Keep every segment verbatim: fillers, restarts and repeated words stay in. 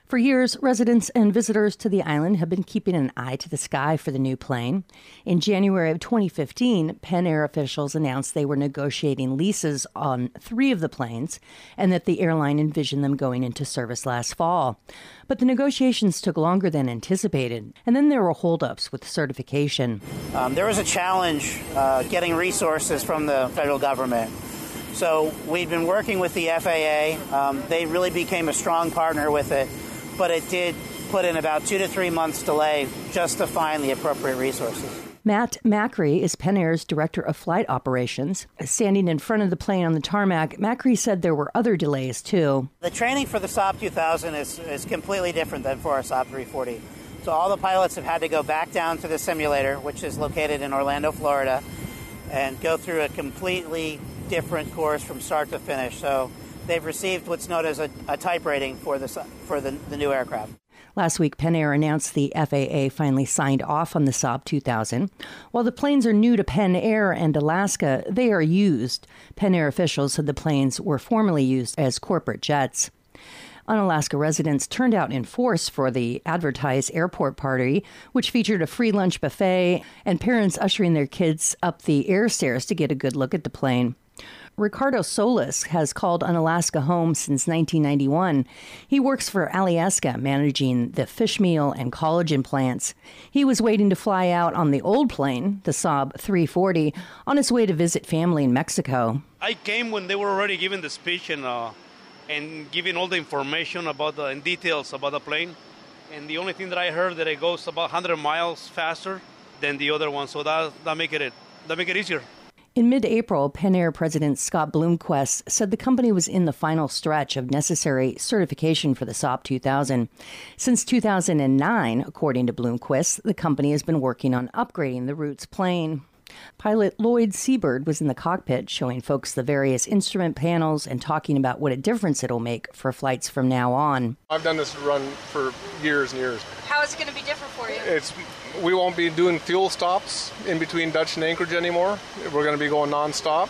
For years, residents and visitors to the island have been keeping an eye to the sky for the new plane. In January of twenty fifteen, Penn Air officials announced they were negotiating leases on three of the planes and that the airline envisioned them going into service last fall. But the negotiations took longer than anticipated, and then there were holdups with certification. Um, there was a challenge uh, getting resources from the federal government. So we've been working with the F A A. Um, they really became a strong partner with it. But it did put in about two to three months delay just to find the appropriate resources. Matt Macri is Penn Air's director of flight operations. Standing in front of the plane on the tarmac, Macri said there were other delays, too. The training for the Saab two thousand is, is completely different than for our Saab three forty. So all the pilots have had to go back down to the simulator, which is located in Orlando, Florida, and go through a completely different course from start to finish. So they've received what's known as a, a type rating for the for the, the new aircraft. Last week, Penn Air announced the F A A finally signed off on the Saab two thousand. While the planes are new to Penn Air and Alaska, they are used. Penn Air officials said the planes were formerly used as corporate jets. Unalaska residents turned out in force for the advertised airport party, which featured a free lunch buffet and parents ushering their kids up the air stairs to get a good look at the plane. Ricardo Solis has called Unalaska home since nineteen ninety-one. He works for Alyeska, managing the fish meal and collagen plants. He was waiting to fly out on the old plane, the Saab three forty, on his way to visit family in Mexico. I came when they were already giving the speech and uh, and giving all the information about the and details about the plane. And the only thing that I heard that it goes about one hundred miles faster than the other one, so that that make it that make it easier. In mid-April, Penn Air President Scott Bloomquist said the company was in the final stretch of necessary certification for the Saab two thousand. Since two thousand nine, according to Bloomquist, the company has been working on upgrading the Roots plane. Pilot Lloyd Seabird was in the cockpit showing folks the various instrument panels and talking about what a difference it'll make for flights from now on. I've done this run for years and years. How is it going to be different for you? It's we won't be doing fuel stops in between Dutch and Anchorage anymore. We're going to be going nonstop.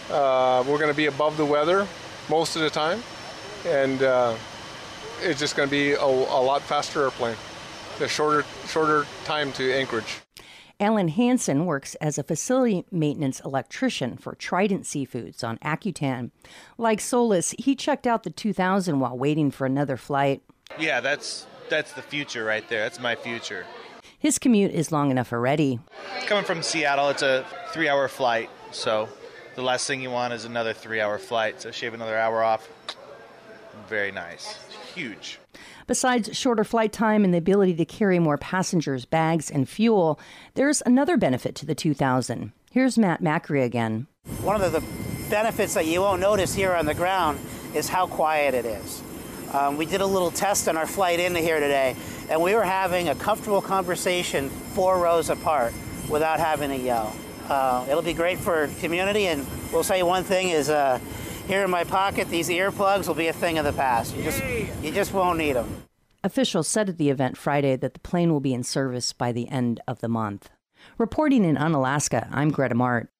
Uh, we're going to be above the weather most of the time, and uh, it's just going to be a, a lot faster airplane. A shorter shorter time to Anchorage. Alan Hansen works as a facility maintenance electrician for Trident Seafoods on Accutan. Like Solis, he checked out the two thousand while waiting for another flight. Yeah, that's that's the future right there. That's my future. His commute is long enough already. Coming from Seattle, it's a three-hour flight, so the last thing you want is another three-hour flight. So shave another hour off. Very nice. Huge. Besides shorter flight time and the ability to carry more passengers, bags, and fuel, there's another benefit to the two thousand. Here's Matt Macri again. One of the benefits that you won't notice here on the ground is how quiet it is. Um, we did a little test on our flight into here today, and we were having a comfortable conversation four rows apart without having to yell. Uh, it'll be great for community, and we'll say one thing is uh, here in my pocket, these earplugs will be a thing of the past. You just, you just won't need them. Officials said at the event Friday that the plane will be in service by the end of the month. Reporting in Unalaska, I'm Greta Mart.